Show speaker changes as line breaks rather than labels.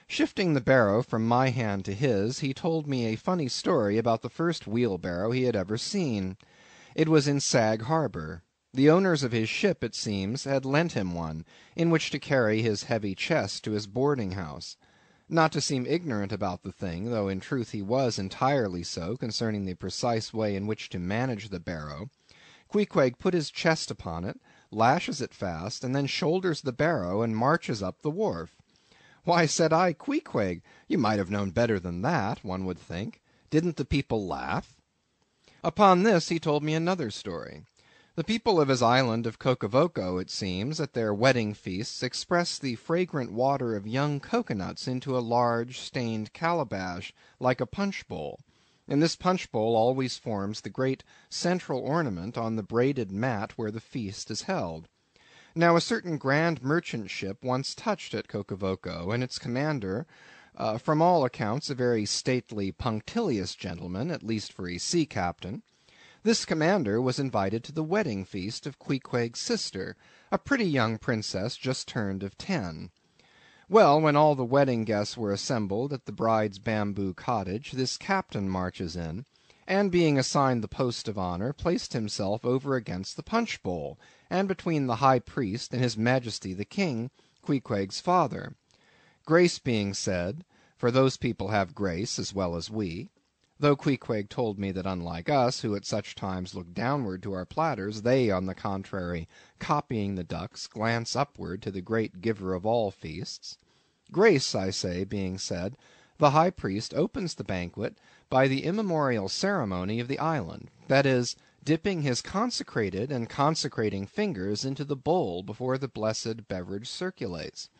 Shifting the barrow from my hand to his, he told me a funny story about the first wheelbarrow he had ever seen. It was in Sag Harbor. The owners of his ship, it seems, had lent him one, in which to carry his heavy chest to his boarding house. Not to seem ignorant about the thing, though in truth he was entirely so concerning the precise way in which to manage the barrow, Queequeg put his chest upon it, lashes it fast, and then shoulders the barrow and marches up the wharf. Why, said I, Queequeg, you might have known better than that, one would think. Didn't the people laugh? Upon this he told me another story. The people of his island of Rokovoko, it seems, at their wedding feasts, express the fragrant water of young cocoanuts into a large stained calabash, like a punch bowl; and this punch bowl always forms the great central ornament on the braided mat where the feast is held. Now a certain grand merchant ship once touched at Rokovoko, and its commander, from all accounts a very stately, punctilious gentleman, at least for a sea captain, this commander was invited to the wedding feast of Queequeg's sister, a pretty young princess just turned of 10. Well, when all the wedding guests were assembled at the bride's bamboo cottage, this captain marches in, and being assigned the post of honor, placed himself over against the punch bowl, and between the high priest and his majesty the king, Queequeg's father. Grace being said, for those people have grace as well as we; though Queequeg told me that unlike us, who at such times look downward to our platters, they, on the contrary, copying the ducks, glance upward to the great giver of all feasts. Grace, I say, being said, the high priest opens the banquet by the immemorial ceremony of the island, that is, dipping his consecrated and consecrating fingers into the bowl before the blessed beverage circulates.